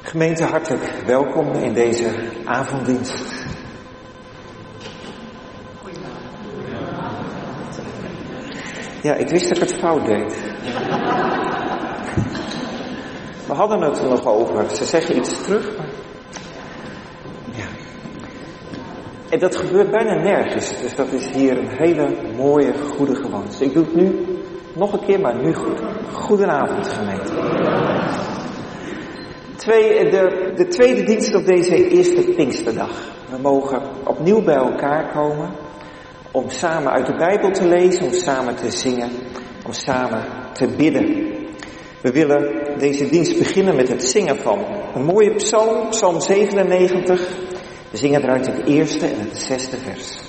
Gemeente, hartelijk welkom in deze avonddienst. Ja, ik wist dat ik het fout deed. We hadden het er nog over. Ze zeggen iets terug, maar... Ja. En dat gebeurt bijna nergens. Dus dat is hier een hele mooie, goede gewoonte. Ik doe het nu nog een keer, maar nu goed. Goedenavond, gemeente. De tweede dienst op deze eerste Pinksterdag. We mogen opnieuw bij elkaar komen om samen uit de Bijbel te lezen, om samen te zingen, om samen te bidden. We willen deze dienst beginnen met het zingen van een mooie psalm, psalm 97. We zingen eruit het eerste en het 6e vers.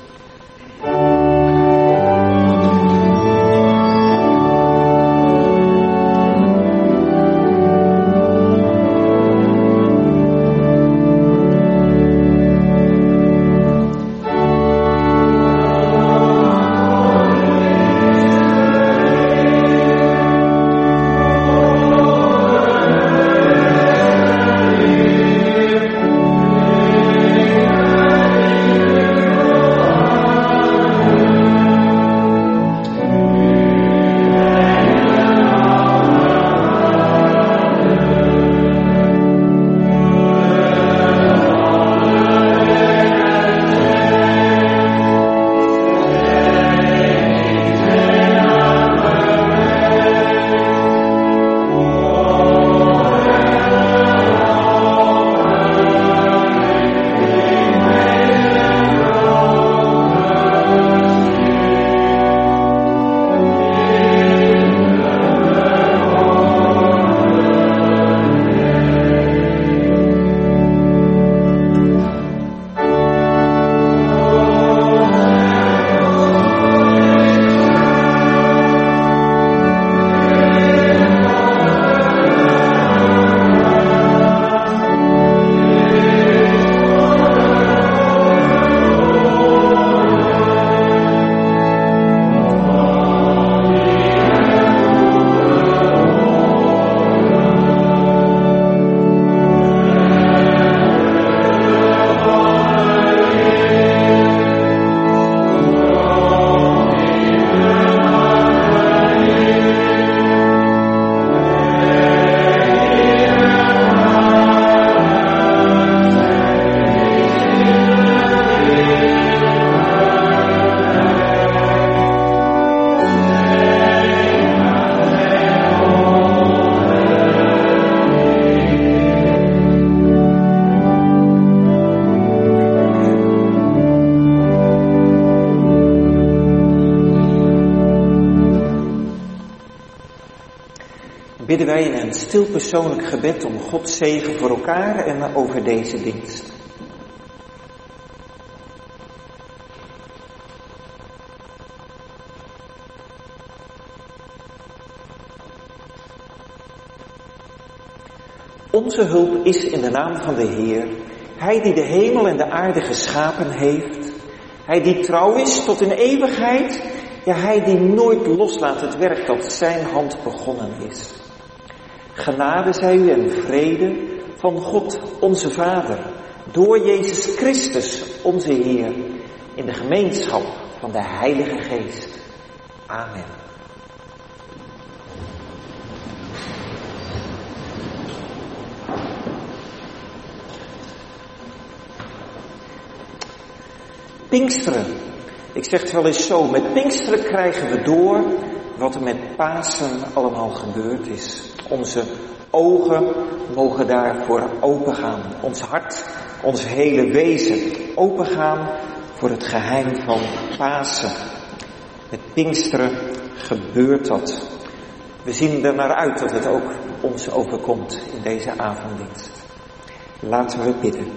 Bidden wij in een stil persoonlijk gebed om Gods zegen voor elkaar en over deze dienst. Onze hulp is in de naam van de Heer, Hij die de hemel en de aarde geschapen heeft, Hij die trouw is tot in eeuwigheid, ja, Hij die nooit loslaat het werk dat zijn hand begonnen is. Genade zij u en vrede van God, onze Vader, door Jezus Christus, onze Heer, in de gemeenschap van de Heilige Geest. Amen. Pinksteren. Ik zeg het wel eens zo, met Pinksteren krijgen we door wat er met Pasen allemaal gebeurd is. Onze ogen mogen daarvoor opengaan. Ons hart, ons hele wezen opengaan voor het geheim van Pasen. Met Pinksteren gebeurt dat. We zien er naar uit dat het ook ons overkomt in deze avonddienst. Laten we bidden.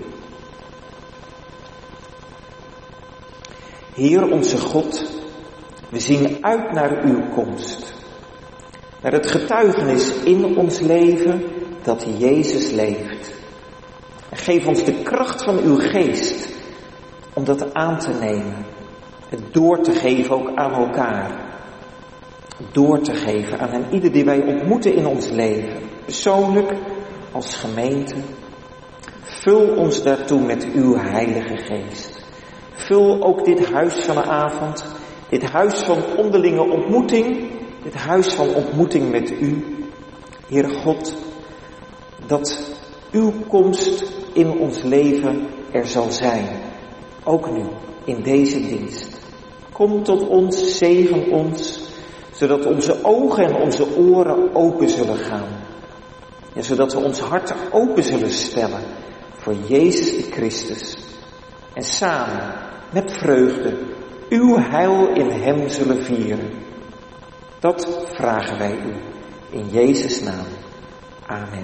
Heer onze God, we zien uit naar uw komst. Naar het getuigenis in ons leven dat Jezus leeft. En geef ons de kracht van uw geest om dat aan te nemen. Het door te geven ook aan elkaar. Door te geven aan ieder die wij ontmoeten in ons leven. Persoonlijk als gemeente. Vul ons daartoe met uw Heilige Geest. Vul ook dit huis vanavond, dit huis van onderlinge ontmoeting, dit huis van ontmoeting met u, Heere God, dat uw komst in ons leven er zal zijn, ook nu, in deze dienst. Kom tot ons, zegen ons, zodat onze ogen en onze oren open zullen gaan. En zodat we ons hart open zullen stellen voor Jezus de Christus. En samen, met vreugde, uw heil in hem zullen vieren. Dat vragen wij u, in Jezus' naam. Amen.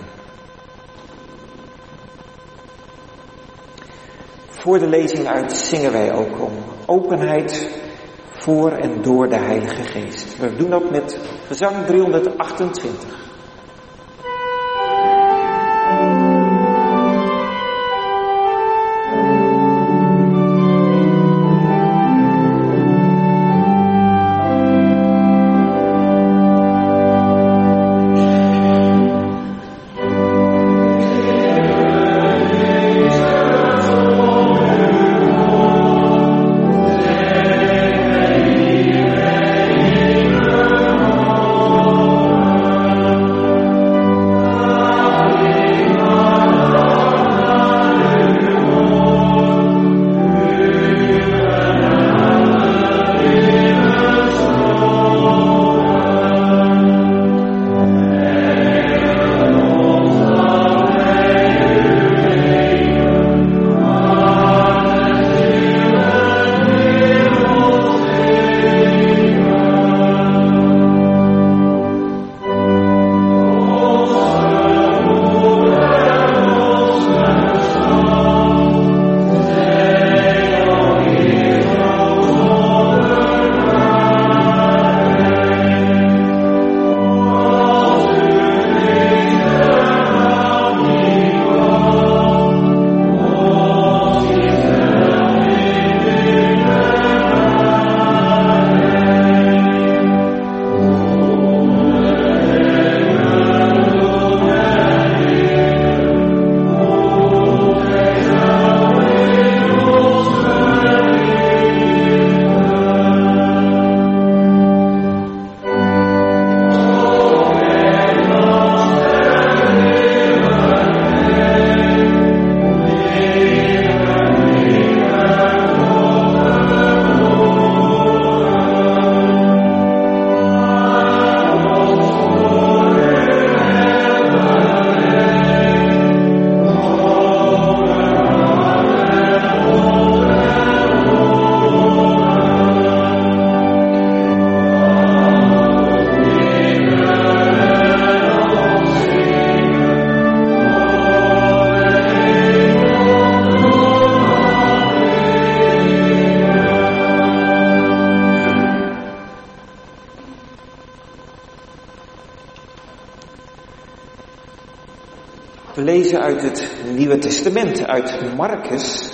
Voor de lezing uit zingen wij ook om openheid voor en door de Heilige Geest. We doen dat met gezang 328. We lezen uit het Nieuwe Testament, uit Marcus.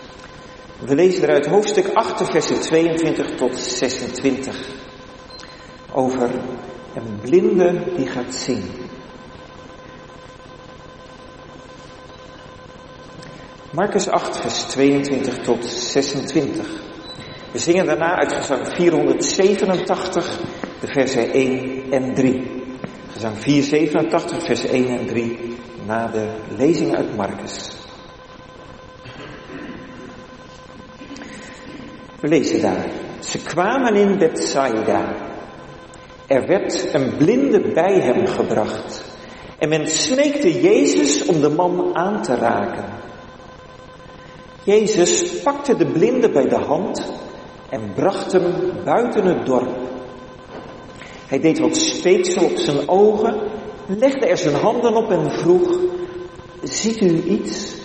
We lezen eruit hoofdstuk 8, versen 22 tot 26. Over een blinde die gaat zien. Marcus 8, vers 22 tot 26. We zingen daarna uit gezang 487, de versen 1 en 3. Gezang 487, vers 1 en 3, na de lezing uit Marcus. We lezen daar. Ze kwamen in Bethsaida. Er werd een blinde bij hem gebracht. En men smeekte Jezus om de man aan te raken. Jezus pakte de blinde bij de hand en bracht hem buiten het dorp. Hij deed wat speeksel op zijn ogen, legde er zijn handen op en vroeg: ziet u iets?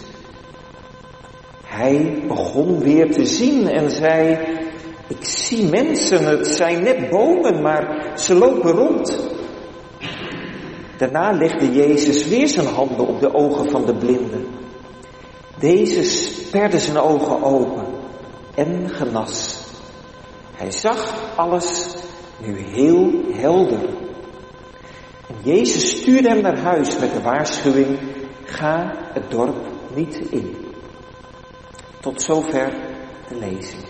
Hij begon weer te zien en zei: ik zie mensen, het zijn net bomen, maar ze lopen rond. Daarna legde Jezus weer zijn handen op de ogen van de blinde. Deze sperde zijn ogen open en genas. Hij zag alles nu heel helder. En Jezus stuurde hem naar huis met de waarschuwing: ga het dorp niet in. Tot zover de lezing.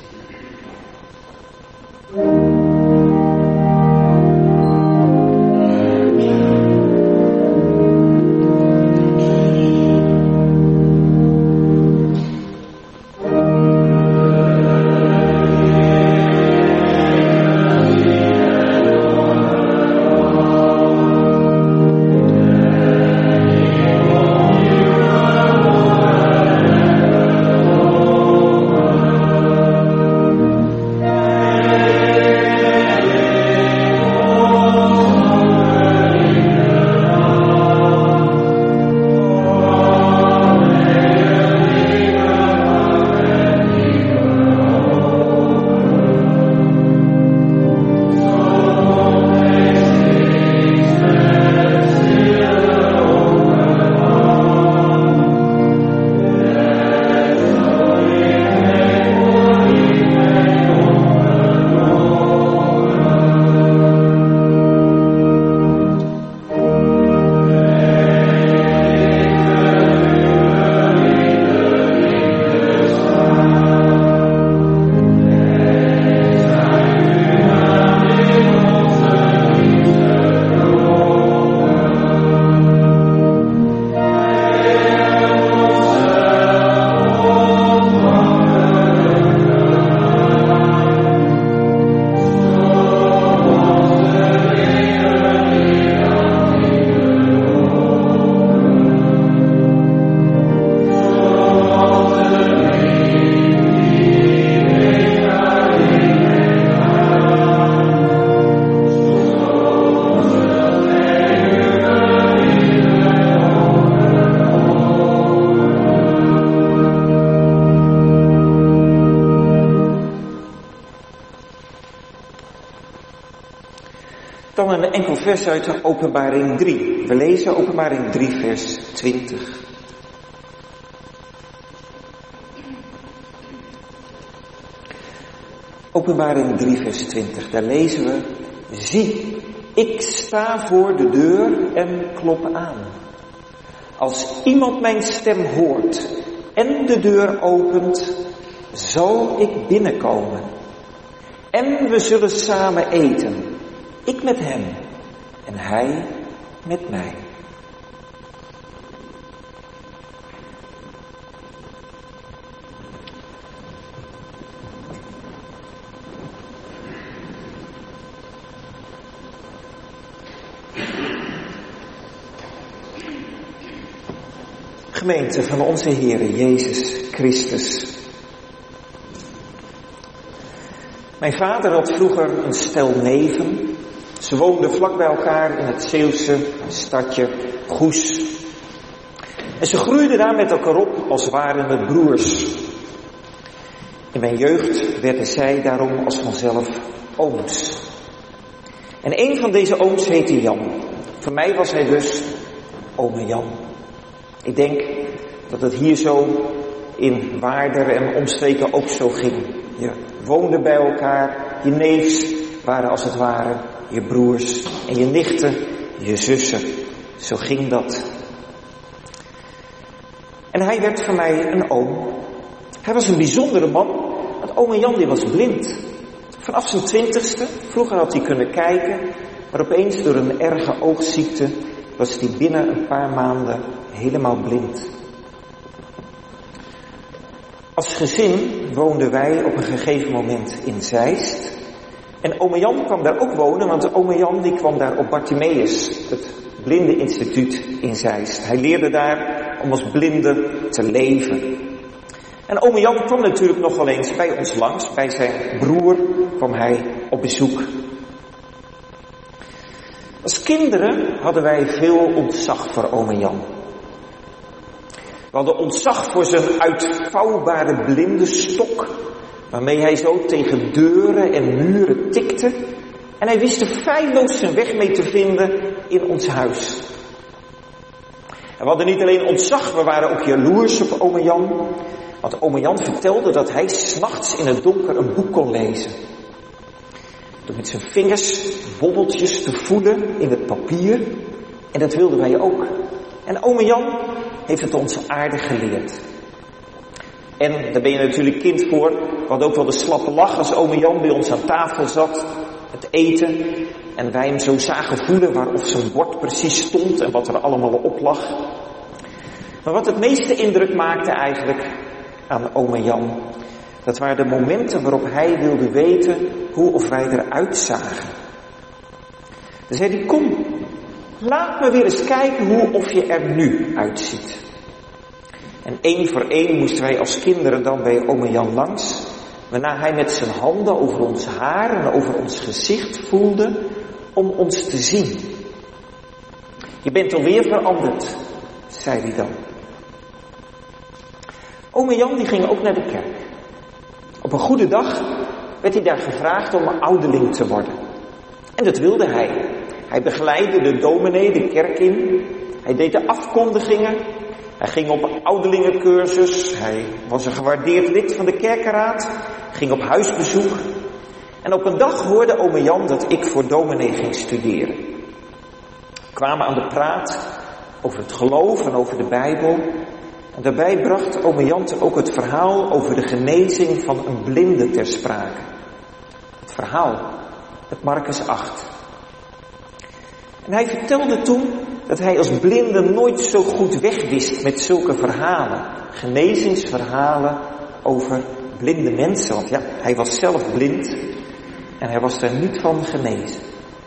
Dan een enkel vers uit de Openbaring 3. We lezen Openbaring 3 vers 20. Openbaring 3 vers 20. Daar lezen we: zie, ik sta voor de deur en klop aan. Als iemand mijn stem hoort en de deur opent, zal ik binnenkomen. En we zullen samen eten. Ik met hem en hij met mij. Gemeente van onze Heere Jezus Christus. Mijn vader had vroeger een stel neven. Ze woonden vlak bij elkaar in het Zeeuwse stadje Goes. En ze groeiden daar met elkaar op als waren het broers. In mijn jeugd werden zij daarom als vanzelf ooms. En een van deze ooms heette Jan. Voor mij was hij dus ome Jan. Ik denk dat het hier zo in Waarder en omstreken ook zo ging. Je woonde bij elkaar, je neefs waren als het ware je broers en je nichten, je zussen. Zo ging dat. En hij werd voor mij een oom. Hij was een bijzondere man, want ome Jan die was blind. Vanaf zijn 20ste, vroeger had hij kunnen kijken, maar opeens door een erge oogziekte was hij binnen een paar maanden helemaal blind. Als gezin woonden wij op een gegeven moment in Zeist. En ome Jan kwam daar ook wonen, want ome Jan die kwam daar op Bartimeus, het blindeninstituut in Zeist. Hij leerde daar om als blinde te leven. En ome Jan kwam natuurlijk nog wel eens bij ons langs, bij zijn broer kwam hij op bezoek. Als kinderen hadden wij veel ontzag voor ome Jan. We hadden ontzag voor zijn uitvouwbare blinde stok, waarmee hij zo tegen deuren en muren tikte. En hij wist er feilloos zijn weg mee te vinden in ons huis. En we hadden niet alleen ontzag, we waren ook jaloers op ome Jan. Want ome Jan vertelde dat hij 's nachts in het donker een boek kon lezen. Door met zijn vingers bobbeltjes te voelen in het papier. En dat wilden wij ook. En ome Jan, heeft het ons aardig geleerd. En daar ben je natuurlijk kind voor. We hadden ook wel de slappe lach als ome Jan bij ons aan tafel zat. Het eten. En wij hem zo zagen voelen waarop zijn bord precies stond en wat er allemaal op lag. Maar wat het meeste indruk maakte eigenlijk aan ome Jan, dat waren de momenten waarop hij wilde weten hoe of wij eruit zagen. Dan zei hij, kom, laat me weer eens kijken hoe of je er nu uitziet. En 1 voor 1 moesten wij als kinderen dan bij ome Jan langs, waarna hij met zijn handen over ons haar en over ons gezicht voelde om ons te zien. Je bent alweer veranderd, zei hij dan. Ome Jan die ging ook naar de kerk. Op een goede dag werd hij daar gevraagd om een ouderling te worden. En dat wilde hij. Hij begeleidde de dominee de kerk in. Hij deed de afkondigingen. Hij ging op een ouderlingencursus. Hij was een gewaardeerd lid van de kerkenraad. Ging op huisbezoek. En op een dag hoorde ome Jan dat ik voor dominee ging studeren. We kwamen aan de praat over het geloof en over de Bijbel. En daarbij bracht ome Jan ook het verhaal over de genezing van een blinde ter sprake. Het verhaal uit Markus 8. En hij vertelde toen dat hij als blinde nooit zo goed wegwist met zulke verhalen. Genezingsverhalen over blinde mensen. Want ja, hij was zelf blind en hij was daar niet van genezen.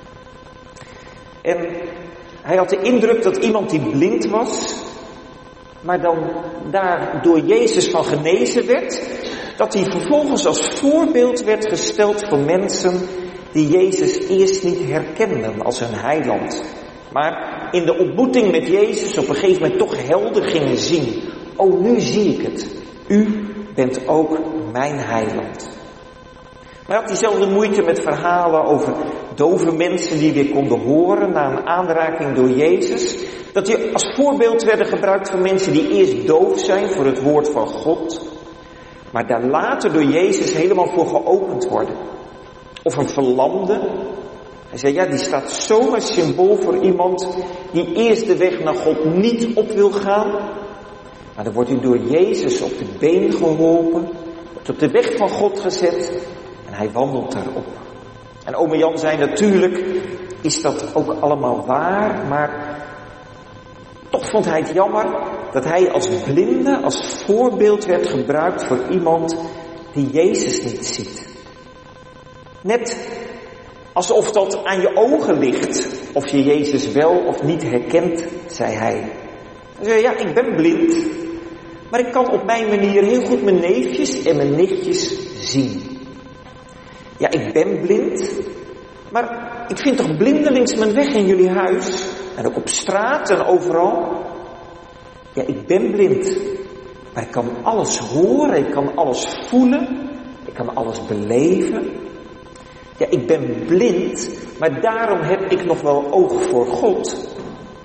En hij had de indruk dat iemand die blind was, maar dan daar door Jezus van genezen werd, dat hij vervolgens als voorbeeld werd gesteld voor mensen die Jezus eerst niet herkenden als hun heiland. Maar in de ontmoeting met Jezus op een gegeven moment toch helder gingen zien. Oh, nu zie ik het. U bent ook mijn heiland. Maar hij had diezelfde moeite met verhalen over dove mensen die weer konden horen na een aanraking door Jezus. Dat die als voorbeeld werden gebruikt voor mensen die eerst doof zijn voor het woord van God, maar daar later door Jezus helemaal voor geopend worden. Of een verlamde. Hij zei, ja, die staat zomaar symbool voor iemand die eerst de weg naar God niet op wil gaan. Maar dan wordt hij door Jezus op de been geholpen, wordt op de weg van God gezet en hij wandelt daarop. En ome Jan zei, natuurlijk is dat ook allemaal waar, maar toch vond hij het jammer dat hij als blinde, als voorbeeld werd gebruikt voor iemand die Jezus niet ziet. Net alsof dat aan je ogen ligt, of je Jezus wel of niet herkent, zei hij. Hij zei, ja, ik ben blind, maar ik kan op mijn manier heel goed mijn neefjes en mijn nichtjes zien. Ja, ik ben blind, maar ik vind toch blindelings mijn weg in jullie huis, en ook op straat en overal. Ja, ik ben blind, maar ik kan alles horen, ik kan alles voelen, ik kan alles beleven. Ja, ik ben blind, maar daarom heb ik nog wel oog voor God.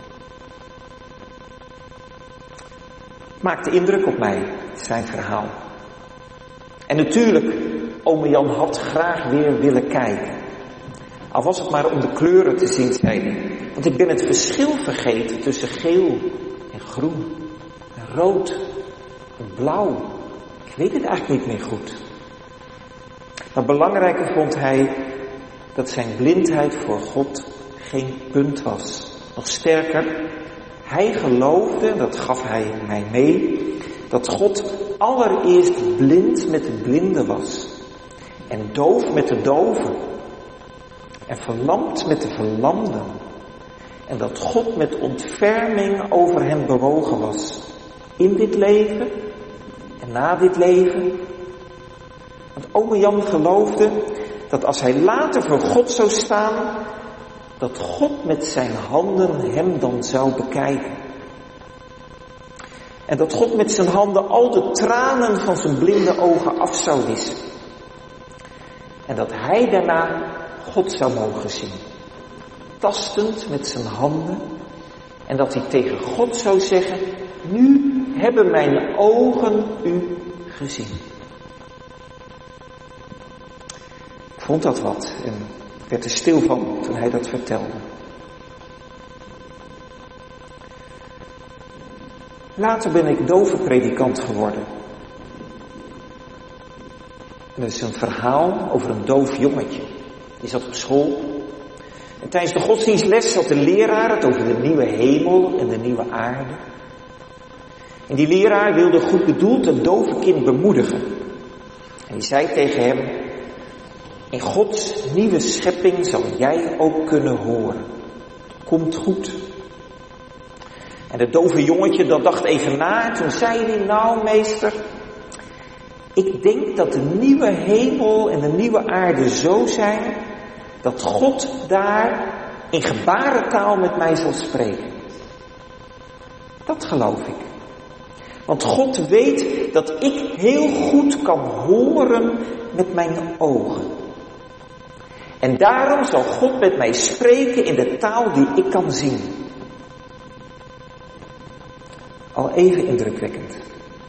Maakte indruk op mij, zijn verhaal. En natuurlijk, ome Jan had graag weer willen kijken. Al was het maar om de kleuren te zien, zei hij. Want ik ben het verschil vergeten tussen geel en groen en rood en blauw. Ik weet het eigenlijk niet meer goed. Maar belangrijker vond hij dat zijn blindheid voor God geen punt was. Nog sterker, hij geloofde, dat gaf hij mij mee, dat God allereerst blind met de blinden was. En doof met de doven. En verlamd met de verlamden. En dat God met ontferming over hen bewogen was. In dit leven en na dit leven. Want ome Jan geloofde dat als hij later voor God zou staan, dat God met zijn handen hem dan zou bekijken. En dat God met zijn handen al de tranen van zijn blinde ogen af zou wissen. En dat hij daarna God zou mogen zien. Tastend met zijn handen. En dat hij tegen God zou zeggen, nu hebben mijn ogen u gezien. Ik vond dat wat en werd er stil van toen hij dat vertelde. Later ben ik dovenpredikant geworden. En dat is een verhaal over een doof jongetje. Die zat op school. En tijdens de godsdienstles had de leraar het over de nieuwe hemel en de nieuwe aarde. En die leraar wilde goed bedoeld het dove kind bemoedigen. En die zei tegen hem: in Gods nieuwe schepping zal jij ook kunnen horen. Komt goed. En het dove jongetje dat dacht even na. En toen zei hij: nou meester, ik denk dat de nieuwe hemel en de nieuwe aarde zo zijn dat God daar in gebarentaal met mij zal spreken. Dat geloof ik. Want God weet dat ik heel goed kan horen met mijn ogen. En daarom zal God met mij spreken in de taal die ik kan zien. Al even indrukwekkend.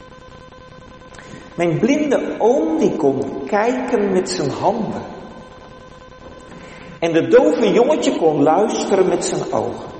Mijn blinde oom die kon kijken met zijn handen. En de dove jongetje kon luisteren met zijn ogen.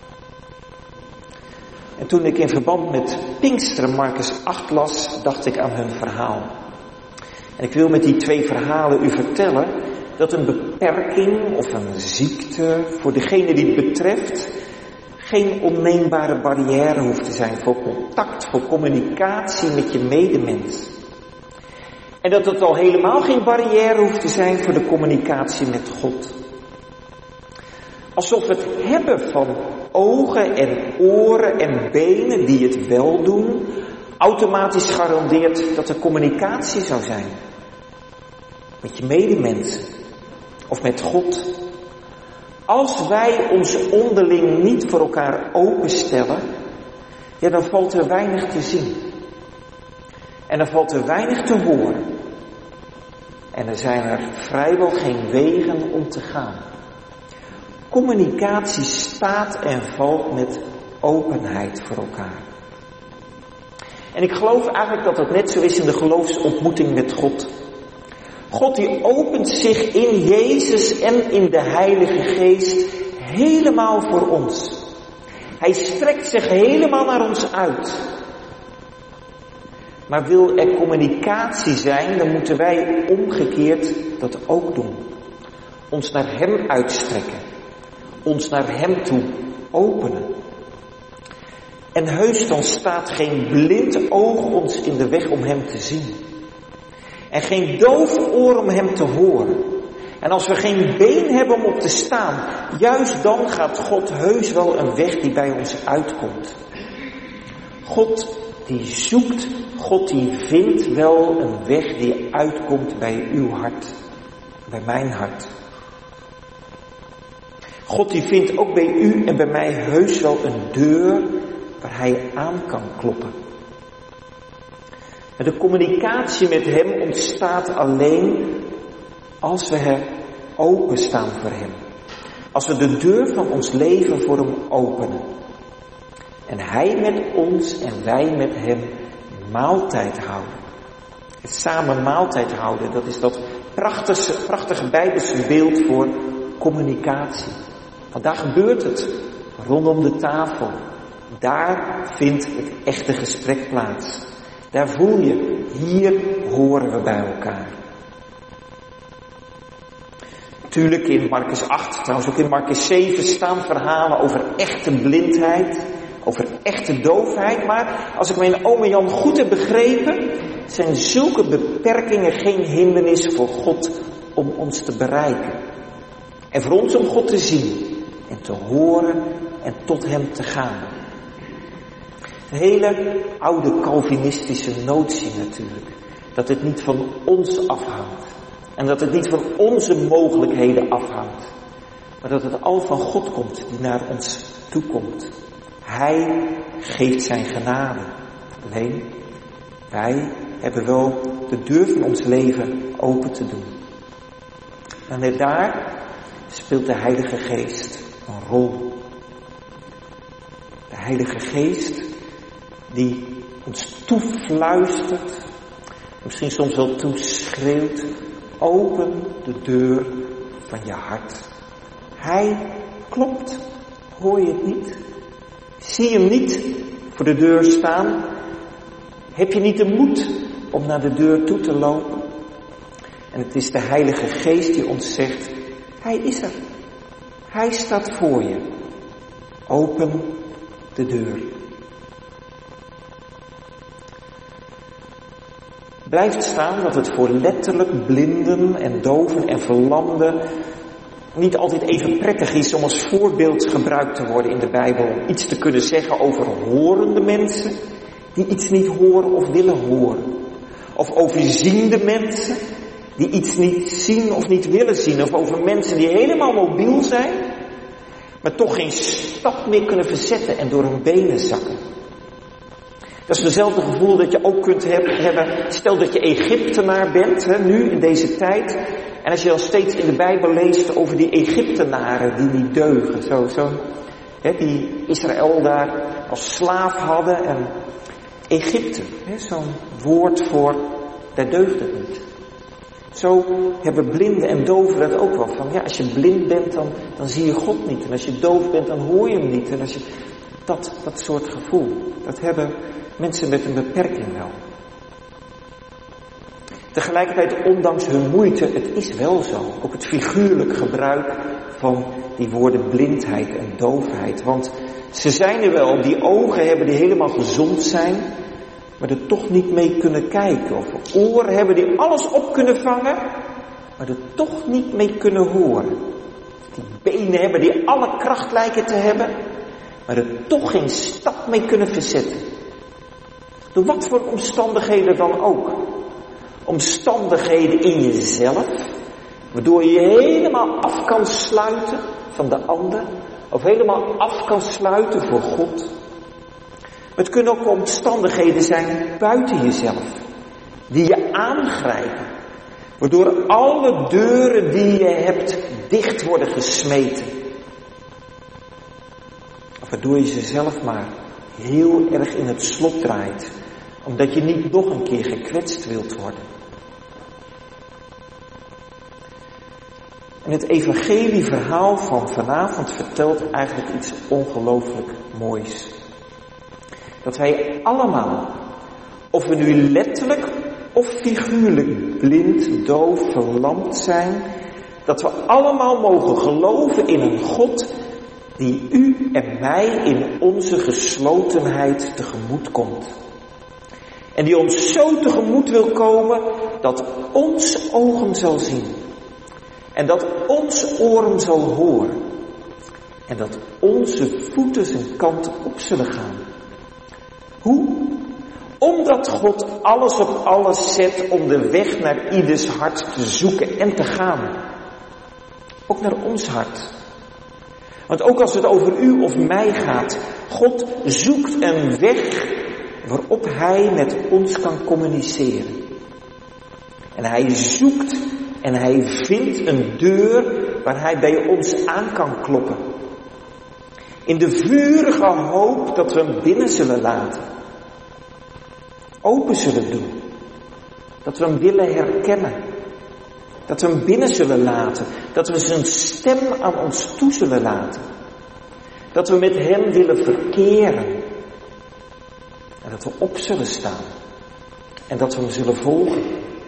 En toen ik in verband met Pinksteren Marcus 8 las, dacht ik aan hun verhaal. En ik wil met die 2 verhalen u vertellen dat een beperking of een ziekte voor degene die het betreft geen onneembare barrière hoeft te zijn voor contact, voor communicatie met je medemens. En dat het al helemaal geen barrière hoeft te zijn voor de communicatie met God. Alsof het hebben van ogen en oren en benen die het wel doen, automatisch garandeert dat er communicatie zou zijn. Met je medemensen. Of met God. Als wij ons onderling niet voor elkaar openstellen, ja, dan valt er weinig te zien. En dan valt er weinig te horen. En er zijn er vrijwel geen wegen om te gaan. Communicatie staat en valt met openheid voor elkaar. En ik geloof eigenlijk dat het net zo is in de geloofsontmoeting met God. God die opent zich in Jezus en in de Heilige Geest helemaal voor ons. Hij strekt zich helemaal naar ons uit. Maar wil er communicatie zijn, dan moeten wij omgekeerd dat ook doen. Ons naar Hem uitstrekken. Ons naar Hem toe openen. En heus, dan staat geen blind oog ons in de weg om Hem te zien. En geen doof oor om Hem te horen. En als we geen been hebben om op te staan, juist dan gaat God heus wel een weg die bij ons uitkomt. God die zoekt, God die vindt wel een weg die uitkomt bij uw hart, bij mijn hart. God die vindt ook bij u en bij mij heus wel een deur waar Hij aan kan kloppen. En de communicatie met Hem ontstaat alleen als we openstaan voor Hem. Als we de deur van ons leven voor Hem openen. En Hij met ons en wij met Hem maaltijd houden. Het samen maaltijd houden, dat is dat prachtige Bijbelse beeld voor communicatie. Want daar gebeurt het, rondom de tafel. Daar vindt het echte gesprek plaats. Daar voel je, hier horen we bij elkaar. Natuurlijk in Marcus 8, trouwens ook in Marcus 7 staan verhalen over echte blindheid, over echte doofheid. Maar als ik mijn ome Jan goed heb begrepen, zijn zulke beperkingen geen hindernis voor God om ons te bereiken. En voor ons om God te zien en te horen en tot Hem te gaan. Een hele oude Calvinistische notie natuurlijk. Dat het niet van ons afhangt. En dat het niet van onze mogelijkheden afhangt. Maar dat het al van God komt die naar ons toekomt. Hij geeft zijn genade. Alleen, wij hebben wel de deur van ons leven open te doen. En net daar speelt de Heilige Geest een rol. De Heilige Geest die ons toefluistert, misschien soms wel toeschreeuwt, open de deur van je hart. Hij klopt, hoor je het niet? Zie je hem niet voor de deur staan? Heb je niet de moed om naar de deur toe te lopen? En het is de Heilige Geest die ons zegt, Hij is er. Hij staat voor je. Open de deur. Blijft staan dat het voor letterlijk blinden en doven en verlamden niet altijd even prettig is om als voorbeeld gebruikt te worden in de Bijbel. Om iets te kunnen zeggen over horende mensen die iets niet horen of willen horen. Of over ziende mensen die iets niet zien of niet willen zien. Of over mensen die helemaal mobiel zijn, maar toch geen stap meer kunnen verzetten en door hun benen zakken. Dat is hetzelfde gevoel dat je ook kunt hebben. Stel dat je Egyptenaar bent, nu in deze tijd. En als je al steeds in de Bijbel leest over die Egyptenaren die niet deugen. Die Israël daar als slaaf hadden. En Egypte, zo'n woord voor, daar deugt het niet. Zo hebben blinden en doven dat ook wel. Van ja, als je blind bent, dan zie je God niet. En als je doof bent, dan hoor je hem niet. En als je dat soort gevoel, dat hebben mensen met een beperking wel. Tegelijkertijd, ondanks hun moeite, het is wel zo. Ook het figuurlijk gebruik van die woorden blindheid en doofheid. Want ze zijn er wel, die ogen hebben die helemaal gezond zijn, maar er toch niet mee kunnen kijken. Of oren hebben die alles op kunnen vangen, maar er toch niet mee kunnen horen. Die benen hebben die alle kracht lijken te hebben, maar er toch geen stap mee kunnen verzetten. Door wat voor omstandigheden dan ook. Omstandigheden in jezelf, waardoor je je helemaal af kan sluiten van de ander, of helemaal af kan sluiten voor God. Het kunnen ook omstandigheden zijn buiten jezelf, die je aangrijpen, waardoor alle deuren die je hebt dicht worden gesmeten. Of waardoor je ze zelf maar heel erg in het slot draait, omdat je niet nog een keer gekwetst wilt worden. En het evangelieverhaal van vanavond vertelt eigenlijk iets ongelooflijk moois. Dat wij allemaal, of we nu letterlijk of figuurlijk blind, doof, verlamd zijn, dat we allemaal mogen geloven in een God die u en mij in onze geslotenheid tegemoet komt. En die ons zo tegemoet wil komen dat ons ogen zal zien. En dat ons oren zal horen. En dat onze voeten zijn kant op zullen gaan. Hoe? Omdat God alles op alles zet om de weg naar ieders hart te zoeken en te gaan. Ook naar ons hart. Want ook als het over u of mij gaat, God zoekt een weg waarop Hij met ons kan communiceren. En Hij zoekt en Hij vindt een deur waar Hij bij ons aan kan kloppen. In de vurige hoop dat we hem binnen zullen laten. Open zullen doen. Dat we hem willen herkennen. Dat we hem binnen zullen laten. Dat we zijn stem aan ons toe zullen laten. Dat we met hem willen verkeren. En dat we op zullen staan. En dat we hem zullen volgen.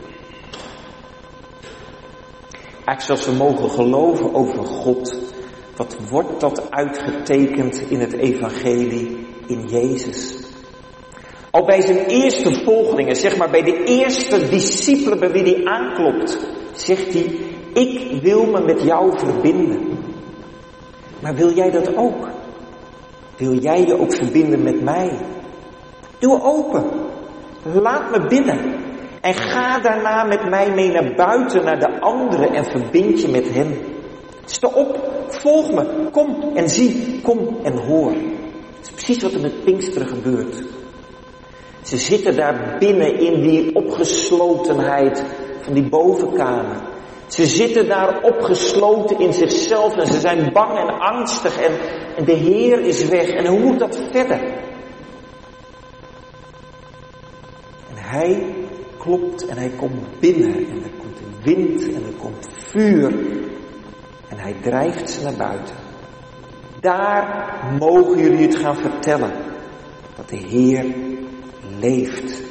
Eigenlijk zoals we mogen geloven over God. Wat wordt dat uitgetekend in het evangelie in Jezus? Al bij zijn eerste volgelingen, zeg maar bij de eerste discipelen bij wie hij aanklopt, zegt hij, ik wil me met jou verbinden. Maar wil jij dat ook? Wil jij je ook verbinden met mij? Doe open. Laat me binnen. En ga daarna met mij mee naar buiten, naar de anderen en verbind je met hen. Sta op, volg me, kom en zie, kom en hoor. Dat is precies wat er met Pinksteren gebeurt. Ze zitten daar binnen in die opgeslotenheid van die bovenkamer. Ze zitten daar opgesloten in zichzelf en ze zijn bang en angstig en de Heer is weg. En hoe moet dat verder? En Hij klopt en Hij komt binnen en er komt een wind en er komt vuur en Hij drijft ze naar buiten. Daar mogen jullie het gaan vertellen. dat de Heer leeft.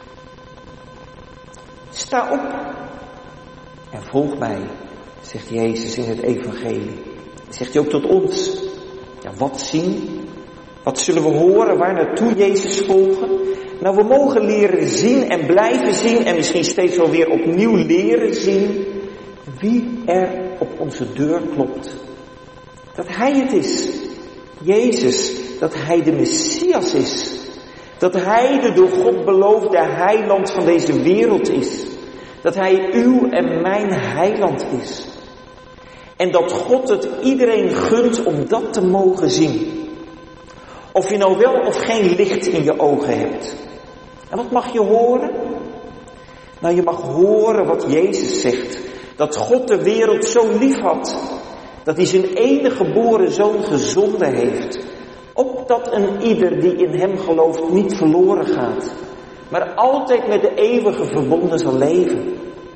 Sta op en volg mij, zegt Jezus in het evangelie. Zegt hij ook tot ons. Ja, wat zien? Wat zullen we horen? Waar naartoe Jezus volgen? Nou, we mogen leren zien en blijven zien en misschien steeds wel weer opnieuw leren zien wie er op onze deur klopt. Dat Hij het is, Jezus, dat Hij de Messias is. Dat Hij de door God beloofde heiland van deze wereld is. Dat Hij uw en mijn heiland is. En dat God het iedereen gunt om dat te mogen zien. Of je nou wel of geen licht in je ogen hebt. En wat mag je horen? Nou, je mag horen wat Jezus zegt. Dat God de wereld zo lief had. Dat Hij zijn enige geboren zoon gezonden heeft. Opdat een ieder die in Hem gelooft niet verloren gaat. Maar altijd met de eeuwige verbonden zal leven.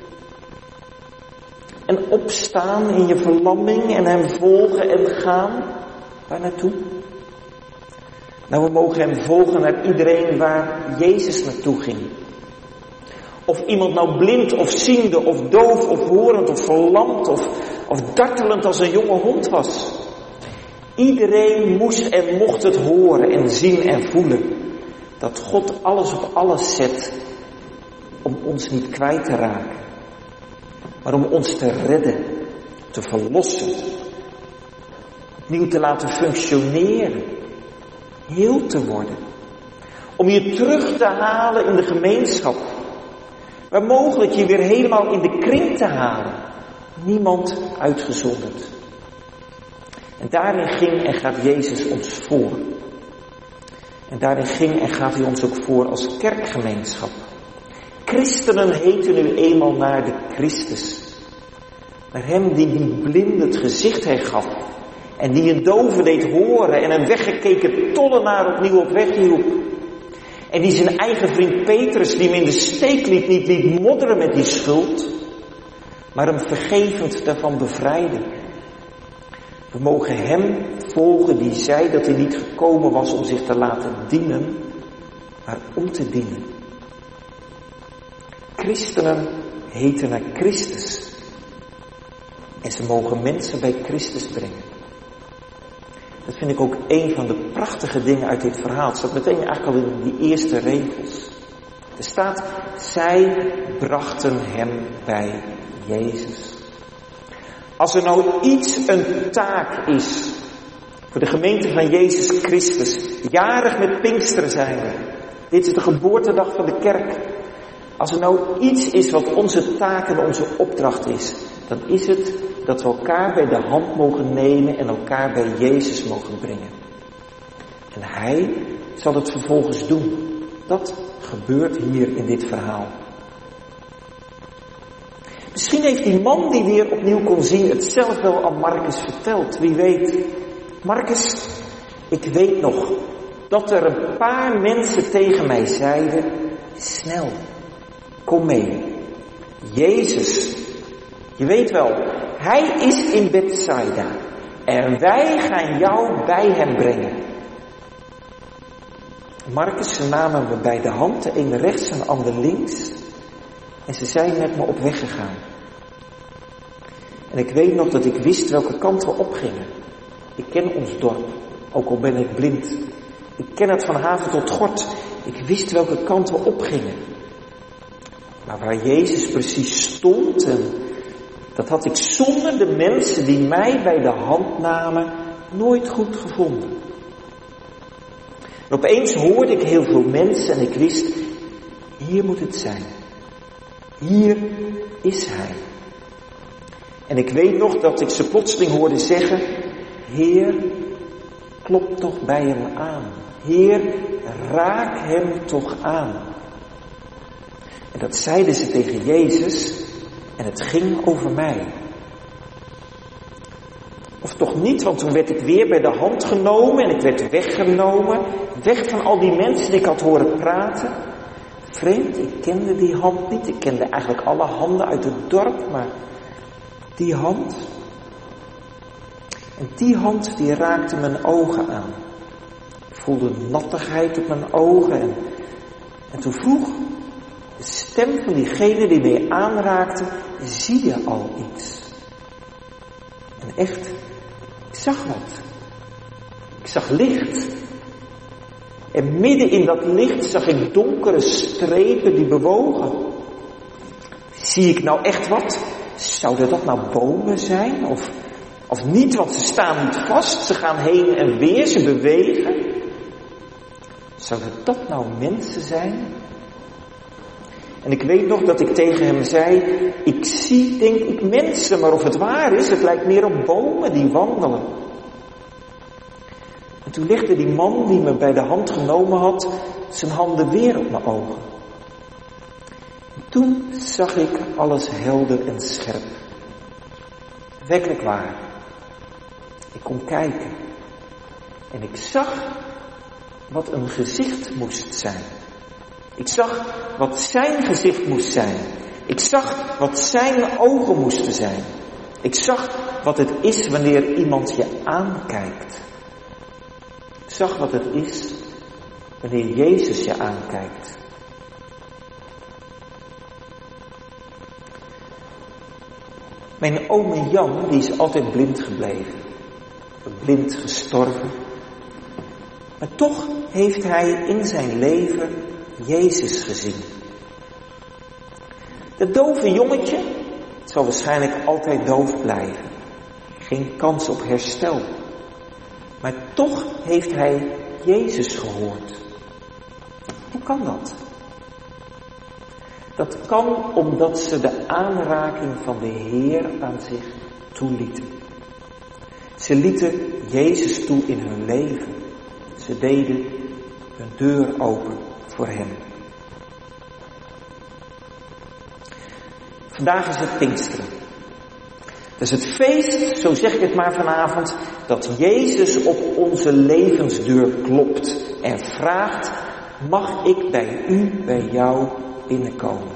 En opstaan in je verlamming en Hem volgen en gaan. Waar naartoe? Nou, we mogen Hem volgen naar iedereen waar Jezus naartoe ging. Of iemand nou blind of ziende of doof of horend of verlamd of dartelend als een jonge hond was. Iedereen moest en mocht het horen en zien en voelen. Dat God alles op alles zet om ons niet kwijt te raken. Maar om ons te redden, te verlossen. Opnieuw te laten functioneren. Heel te worden. Om je terug te halen in de gemeenschap. Waar mogelijk je weer helemaal in de kring te halen. Niemand uitgezonderd. En daarin ging en gaat Jezus ons voor. En daarin ging en gaat Hij ons ook voor als kerkgemeenschap. Christenen heten nu eenmaal naar de Christus. Naar Hem die blind het gezicht Hij gaf. En die een dove deed horen en een weggekeken tollenaar opnieuw op weg hielp. En die zijn eigen vriend Petrus, die hem in de steek liet, niet liet modderen met die schuld. Maar hem vergevend daarvan bevrijdde. We mogen Hem volgen die zei dat Hij niet gekomen was om zich te laten dienen, maar om te dienen. Christenen heten naar Christus. En ze mogen mensen bij Christus brengen. Dat vind ik ook een van de prachtige dingen uit dit verhaal. Het staat meteen eigenlijk al in die eerste regels. Er staat, zij brachten Hem bij Jezus. Als er nou iets een taak is voor de gemeente van Jezus Christus, jarig met Pinksteren zijn we. Dit is de geboortedag van de kerk. Als er nou iets is wat onze taak en onze opdracht is, dan is het dat we elkaar bij de hand mogen nemen en elkaar bij Jezus mogen brengen. En Hij zal het vervolgens doen. Dat gebeurt hier in dit verhaal. Misschien heeft die man die weer opnieuw kon zien het zelf wel aan Marcus verteld. Wie weet. Marcus, ik weet nog dat er een paar mensen tegen mij zeiden, snel, kom mee. Jezus, je weet wel, Hij is in Bethsaida en wij gaan jou bij Hem brengen. Marcus, ze namen me bij de hand, de ene rechts en de ander links. En ze zijn met me op weg gegaan. En ik weet nog dat ik wist welke kant we opgingen. Ik ken ons dorp, ook al ben ik blind. Ik ken het van haven tot gort. Ik wist welke kant we opgingen. Maar waar Jezus precies stond, en dat had ik zonder de mensen die mij bij de hand namen nooit goed gevonden. En opeens hoorde ik heel veel mensen en ik wist, hier moet het zijn. Hier is Hij. En ik weet nog dat ik ze plotseling hoorde zeggen, Heer, klop toch bij Hem aan. Heer, raak Hem toch aan. En dat zeiden ze tegen Jezus en het ging over mij. Of toch niet, want toen werd ik weer bij de hand genomen en ik werd weggenomen. Weg van al die mensen die ik had horen praten. Vreemd, ik kende die hand niet. Ik kende eigenlijk alle handen uit het dorp, maar die hand. En die hand die raakte mijn ogen aan. voelde nattigheid op mijn ogen en toen vroeg de stem van diegene die mij aanraakte, zie je al iets? En echt, ik zag wat. Ik zag licht. En midden in dat licht zag ik donkere strepen die bewogen. Zie ik nou echt wat? Zouden dat nou bomen zijn? Of niet, want ze staan niet vast. Ze gaan heen en weer, ze bewegen. Zouden dat nou mensen zijn? En ik weet nog dat ik tegen hem zei, ik zie denk ik mensen, maar of het waar is, het lijkt meer op bomen die wandelen. En toen legde die man die me bij de hand genomen had, zijn handen weer op mijn ogen. En toen zag ik alles helder en scherp. Werkelijk waar. Ik kon kijken. En ik zag wat een gezicht moest zijn. Ik zag wat zijn gezicht moest zijn. Ik zag wat zijn ogen moesten zijn. Ik zag wat het is wanneer iemand je aankijkt. Ik zag wat het is wanneer Jezus je aankijkt. Mijn oom Jan, die is altijd blind gebleven. Blind gestorven. Maar toch heeft hij in zijn leven Jezus gezien. Dat dove jongetje zal waarschijnlijk altijd doof blijven. Geen kans op herstel. Maar toch heeft hij Jezus gehoord. Hoe kan dat? Dat kan omdat ze de aanraking van de Heer aan zich toelieten. Ze lieten Jezus toe in hun leven. Ze deden hun deur open voor hem. Vandaag is het Pinksteren. Dat is het feest, zo zeg ik het maar vanavond, dat Jezus op onze levensdeur klopt en vraagt, mag ik bij u, bij jou binnenkomen?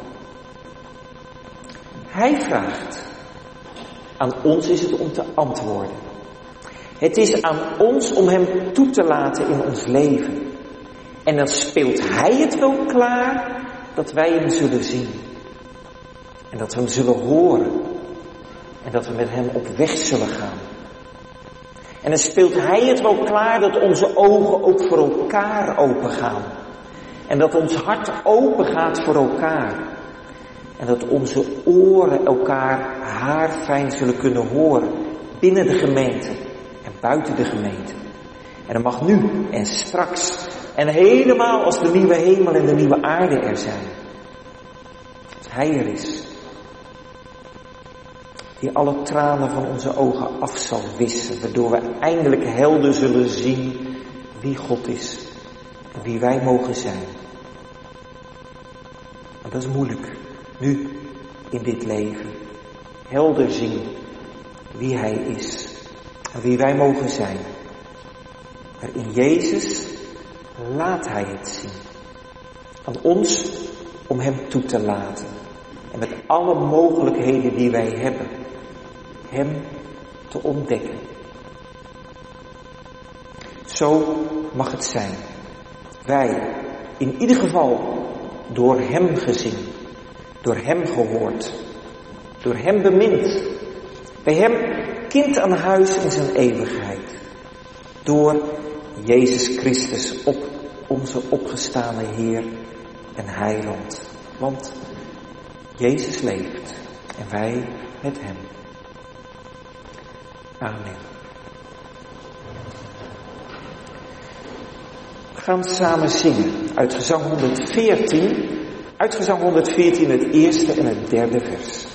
Hij vraagt. Aan ons is het om te antwoorden. Het is aan ons om hem toe te laten in ons leven. En dan speelt hij het wel klaar dat wij hem zullen zien. En dat we hem zullen horen. En dat we met hem op weg zullen gaan. En dan speelt hij het wel klaar dat onze ogen ook voor elkaar open gaan. En dat ons hart open gaat voor elkaar. En dat onze oren elkaar haarfijn zullen kunnen horen. Binnen de gemeente en buiten de gemeente. En dat mag nu en straks. En helemaal als de nieuwe hemel en de nieuwe aarde er zijn. Als hij er is. Die alle tranen van onze ogen af zal wissen. Waardoor we eindelijk helder zullen zien wie God is. En wie wij mogen zijn. Maar dat is moeilijk. Nu, in dit leven. Helder zien wie hij is. En wie wij mogen zijn. Maar in Jezus laat hij het zien. Aan ons om hem toe te laten. En met alle mogelijkheden die wij hebben. Hem te ontdekken. Zo mag het zijn. Wij, in ieder geval, door hem gezien. Door hem gehoord. Door hem bemind. Bij hem kind aan huis in zijn eeuwigheid. Door Jezus Christus op onze opgestane Heer en Heiland. Want Jezus leeft en wij met hem. Amen. We gaan samen zingen uit Gezang 114. Uit Gezang 114 het eerste en het derde vers.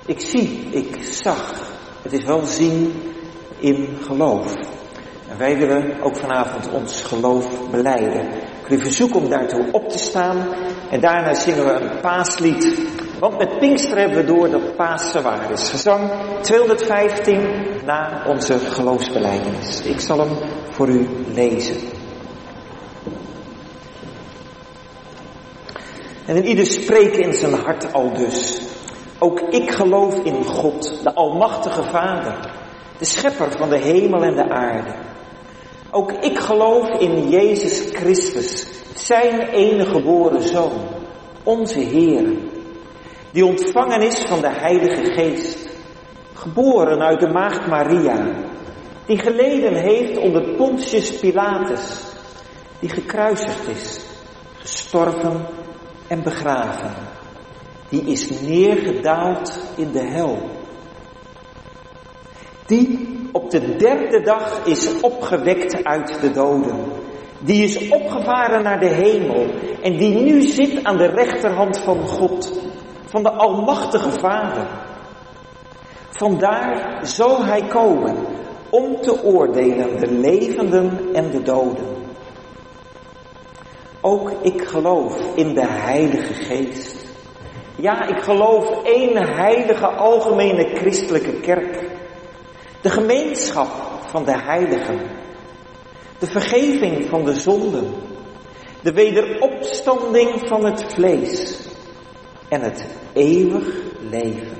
Ik zag. Het is wel zien in geloof. En wij willen ook vanavond ons geloof belijden. Ik wil u verzoeken om daartoe op te staan. En daarna zingen we een paaslied. Want met Pinksteren hebben we door dat Pasen waar is. Gezang 215 na onze geloofsbelijdenis. Ik zal hem voor u lezen. En in ieder spreken in zijn hart aldus. Ook ik geloof in God, de almachtige Vader, de schepper van de hemel en de aarde. Ook ik geloof in Jezus Christus, zijn enige geboren Zoon, onze Heer, die ontvangen is van de Heilige Geest, geboren uit de maagd Maria, die geleden heeft onder Pontius Pilatus, die gekruisigd is, gestorven en begraven, die is neergedaald in de hel, die op de 3e dag is opgewekt uit de doden, die is opgevaren naar de hemel en die nu zit aan de rechterhand van God, van de almachtige Vader. Vandaar zal hij komen om te oordelen de levenden en de doden. Ook ik geloof in de Heilige Geest. Ja, ik geloof één heilige algemene christelijke kerk. De gemeenschap van de heiligen. De vergeving van de zonden. De wederopstanding van het vlees. En het eeuwig leven.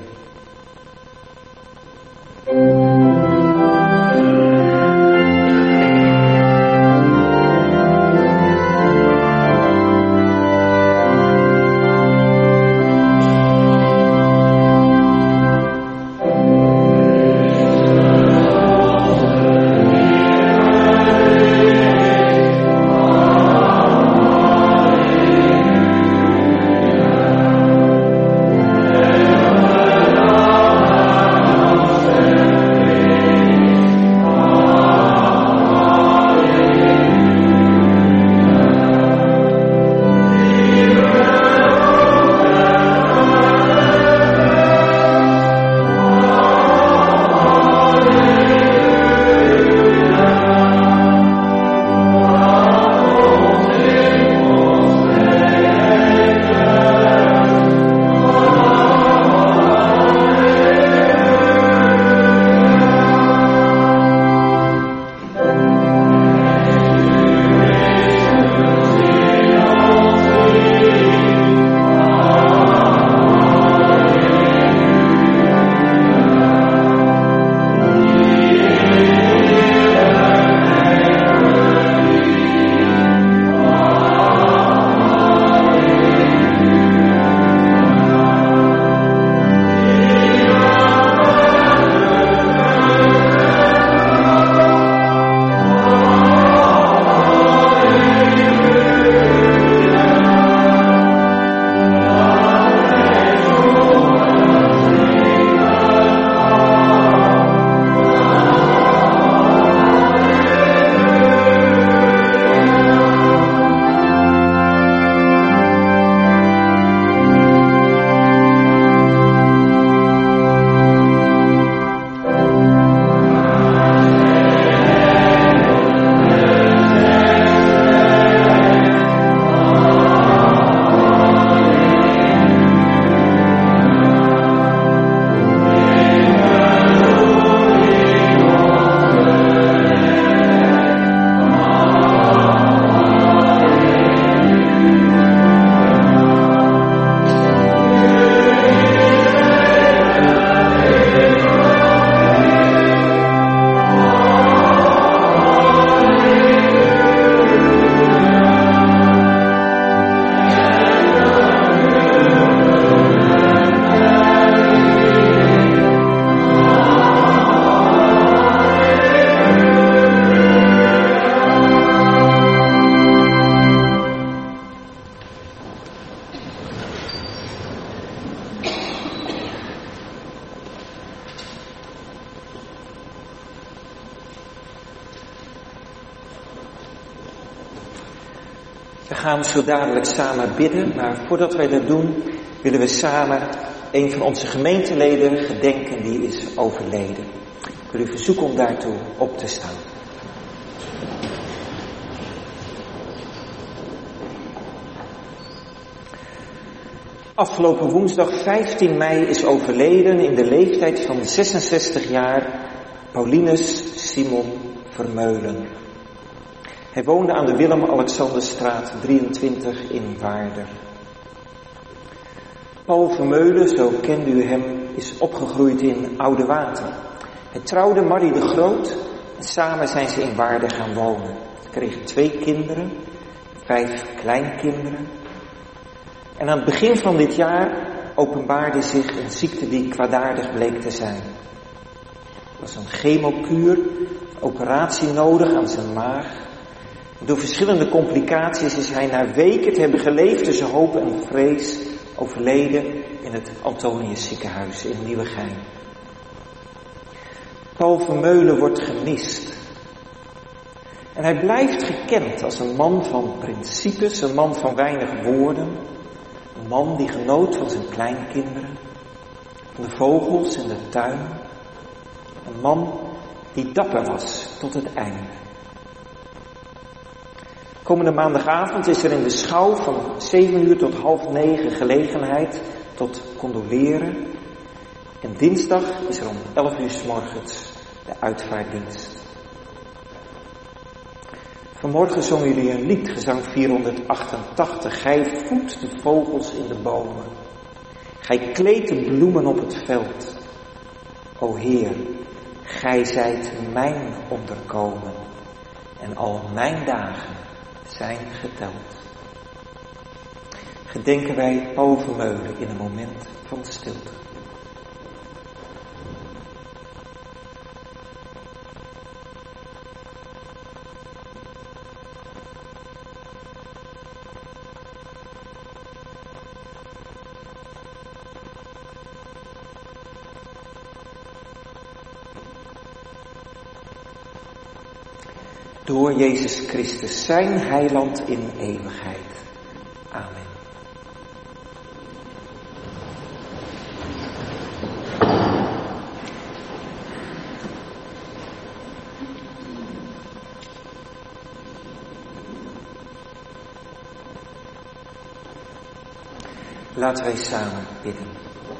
We gaan zo dadelijk samen bidden, maar voordat wij dat doen, willen we samen een van onze gemeenteleden gedenken die is overleden. Ik wil u verzoeken om daartoe op te staan. Afgelopen woensdag 15 mei is overleden in de leeftijd van 66 jaar Paulinus Simon Vermeulen. Hij woonde aan de Willem-Alexanderstraat 23 in Waarder. Paul Vermeulen, zo kende u hem, is opgegroeid in Oudewater. Hij trouwde Marie de Groot en samen zijn ze in Waarder gaan wonen. Ze kregen 2 kinderen, 5 kleinkinderen. En aan het begin van dit jaar openbaarde zich een ziekte die kwaadaardig bleek te zijn. Er was een chemokuur, een operatie nodig aan zijn maag. Door verschillende complicaties is hij na weken te hebben geleefd tussen hoop en vrees overleden in het Antonius ziekenhuis in Nieuwegein. Paul Vermeulen wordt gemist. En hij blijft gekend als een man van principes, een man van weinig woorden. Een man die genoot van zijn kleinkinderen, van de vogels in de tuin. Een man die dapper was tot het einde. Komende maandagavond is er in de schouw van 7 uur tot 8:30 gelegenheid tot condoleren. En dinsdag is er om 11 uur 's morgens de uitvaartdienst. Vanmorgen zongen jullie een lied, gezang 488. Gij voedt de vogels in de bomen. Gij kleedt de bloemen op het veld. O Heer, gij zijt mijn onderkomen. En al mijn dagen zijn geteld. Gedenken wij Paul Vermeulen in een moment van stilte. Door Jezus Christus, zijn heiland in eeuwigheid. Amen. Laten wij samen bidden.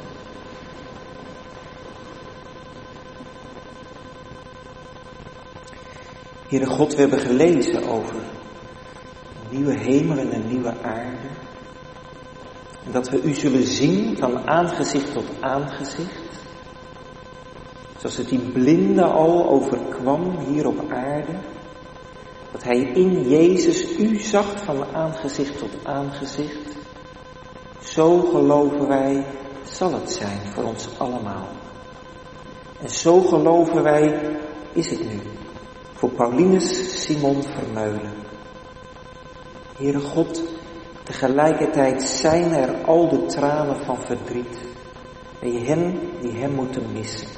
Heere God, we hebben gelezen over een nieuwe hemel en een nieuwe aarde. En dat we u zullen zien van aangezicht tot aangezicht. Zoals het die blinde al overkwam hier op aarde. Dat hij in Jezus u zag van aangezicht tot aangezicht. Zo geloven wij, zal het zijn voor ons allemaal. En zo geloven wij, is het nu. Voor Paulinus Simon Vermeulen. Heere God, tegelijkertijd zijn er al de tranen van verdriet bij hen die hem moeten missen.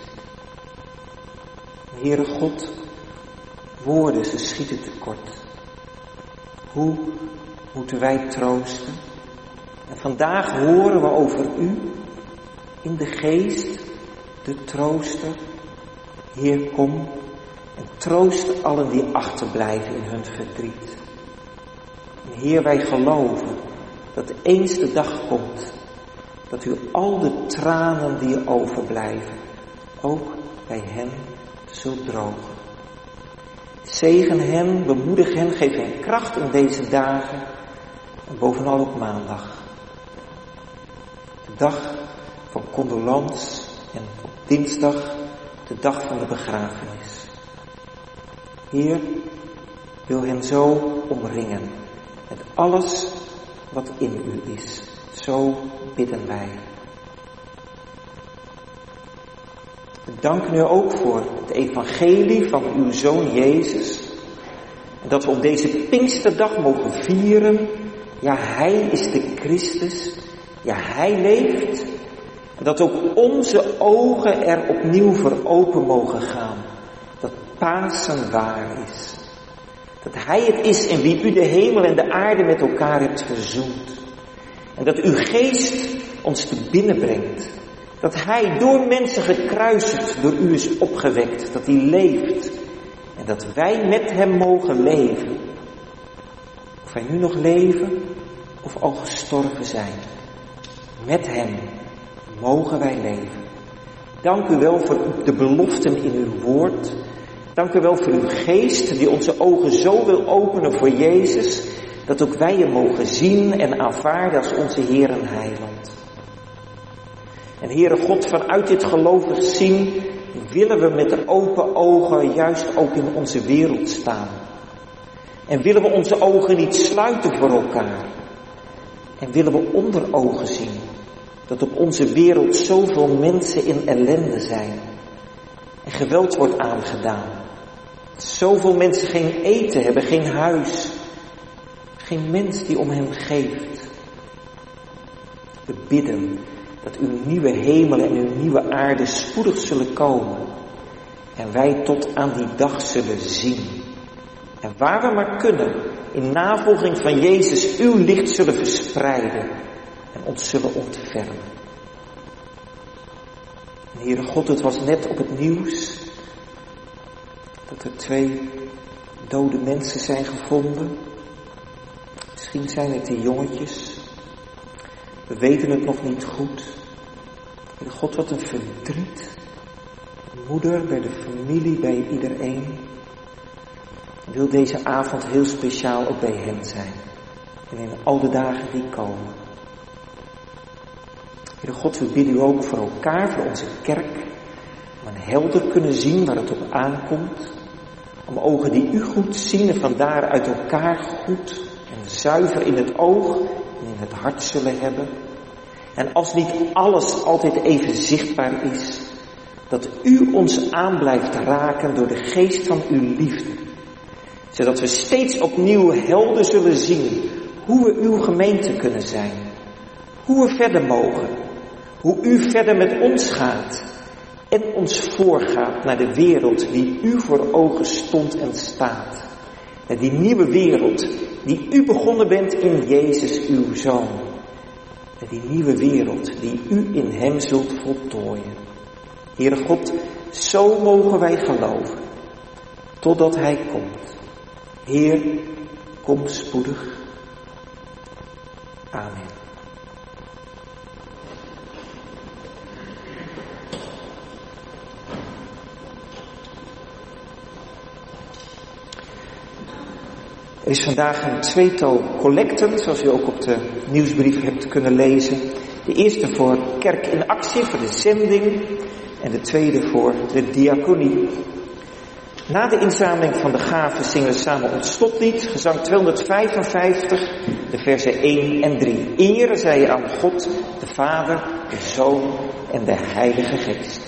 Heere God, woorden, ze schieten tekort. Hoe moeten wij troosten? En vandaag horen we over u, in de geest, de trooster. Heer, kom en troost allen die achterblijven in hun verdriet. En Heer, wij geloven dat eens de dag komt dat u al de tranen die overblijven, ook bij hen zult drogen. Zegen hen, bemoedig hen, geef hen kracht in deze dagen en bovenal op maandag. De dag van condolence en op dinsdag de dag van de begrafenis. Heer, wil hen zo omringen met alles wat in u is. Zo bidden wij. We danken u ook voor het evangelie van uw Zoon Jezus. En dat we op deze Pinksterdag mogen vieren. Ja, Hij is de Christus. Ja, Hij leeft. En dat ook onze ogen er opnieuw voor open mogen gaan. Dat Pasen waar is. Dat Hij het is in wie u de hemel en de aarde met elkaar hebt verzoend. En dat uw geest ons te binnen brengt. Dat hij door mensen gekruisigd door u is opgewekt. Dat hij leeft. En dat wij met hem mogen leven. Of wij nu nog leven of al gestorven zijn. Met hem mogen wij leven. Dank u wel voor de beloften in uw woord. Dank u wel voor uw geest die onze ogen zo wil openen voor Jezus. Dat ook wij hem mogen zien en aanvaarden als onze Heer en Heiland. En Heere God, vanuit dit gelovig zien willen we met de open ogen juist ook in onze wereld staan. En willen we onze ogen niet sluiten voor elkaar. En willen we onder ogen zien dat op onze wereld zoveel mensen in ellende zijn. En geweld wordt aangedaan. Zoveel mensen geen eten hebben, geen huis. Geen mens die om hen geeft. We bidden dat uw nieuwe hemel en uw nieuwe aarde spoedig zullen komen. En wij tot aan die dag zullen zien. En waar we maar kunnen, in navolging van Jezus, uw licht zullen verspreiden. En ons zullen ontfermen. En Heere God, het was net op het nieuws dat er 2 dode mensen zijn gevonden. Misschien zijn het die jongetjes. We weten het nog niet goed. Heere God, wat een verdriet. De moeder, bij de familie, bij iedereen. Ik wil deze avond heel speciaal ook bij hen zijn. En in al de dagen die komen. Heere God, we bidden u ook voor elkaar, voor onze kerk. Om een helder kunnen zien waar het op aankomt. Om ogen die u goed zien en vandaar uit elkaar goed en zuiver in het oog en in het hart zullen hebben. En als niet alles altijd even zichtbaar is, dat u ons aan blijft raken door de geest van uw liefde. Zodat we steeds opnieuw helder zullen zien hoe we uw gemeente kunnen zijn. Hoe we verder mogen. Hoe u verder met ons gaat. En ons voorgaat naar de wereld die u voor ogen stond en staat. Naar die nieuwe wereld die u begonnen bent in Jezus uw Zoon. Naar die nieuwe wereld die u in hem zult voltooien. Heere God, zo mogen wij geloven. Totdat hij komt. Heer, kom spoedig. Amen. Er is vandaag een 2-tal collecten, zoals u ook op de nieuwsbrief hebt kunnen lezen. De eerste voor Kerk in Actie, voor de zending. En de tweede voor de diaconie. Na de inzameling van de gaven zingen we samen ons slotlied, gezang 255, de versen 1 en 3. Ere zij aan God, de Vader, de Zoon en de Heilige Geest.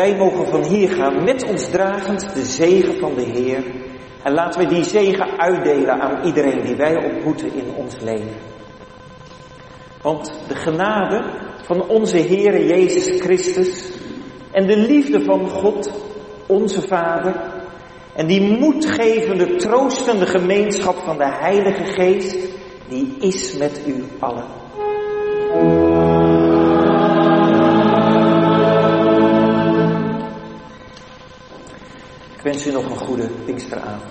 wij mogen van hier gaan met ons dragend de zegen van de Heer. En laten we die zegen uitdelen aan iedereen die wij ontmoeten in ons leven. Want de genade van onze Heere Jezus Christus en de liefde van God, onze Vader, en die moedgevende, troostende gemeenschap van de Heilige Geest, die is met u allen. Ik wens u nog een goede Pinksteravond.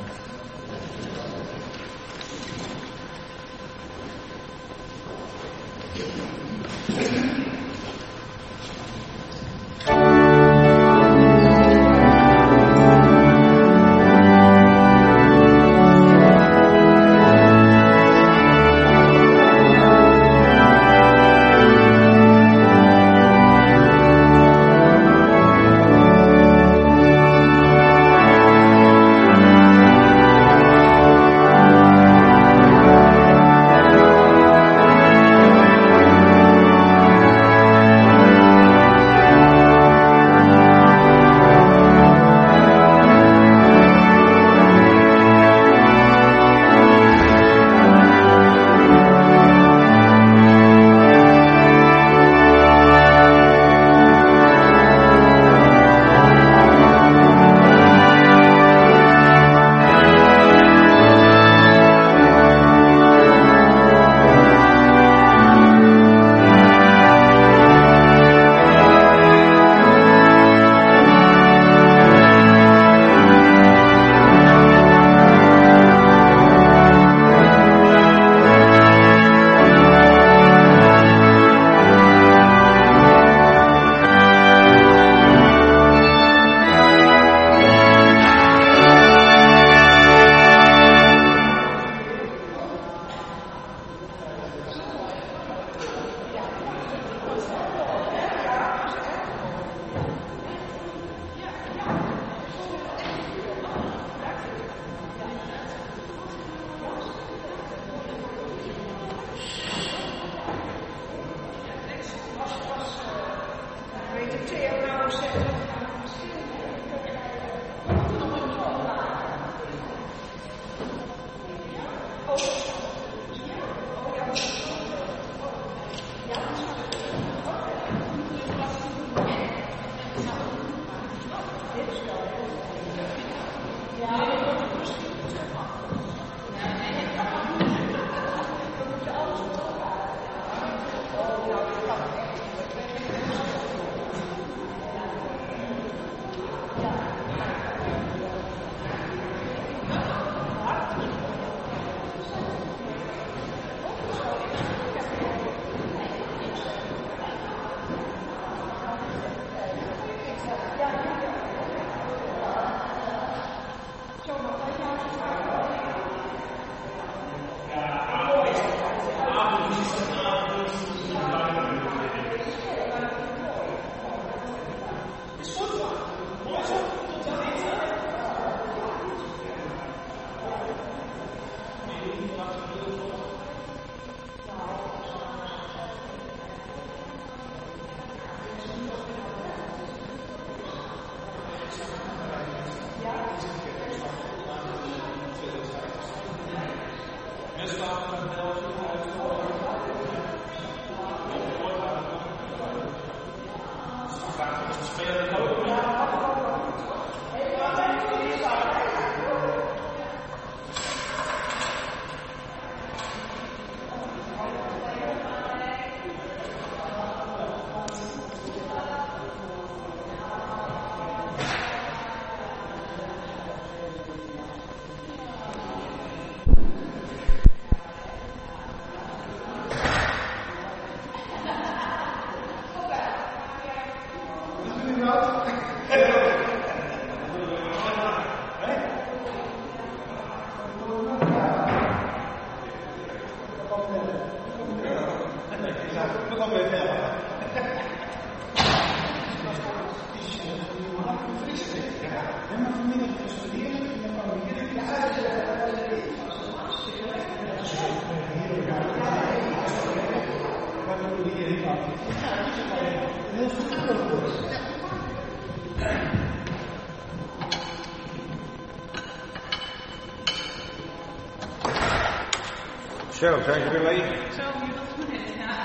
Zo, zijn ze weer leeg? Zo, je dat goed is, ja.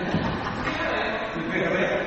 Ik ben weg.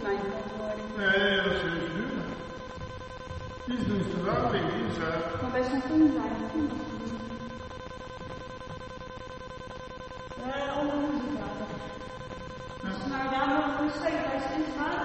mijn verantwoording. Nee, dat is niet doen. Die doen ze wel weer, die zijn. Maar best een kind zijn, een kind doen. Ja, onderzoek. Dus nou, daar nog een steek bij is waar.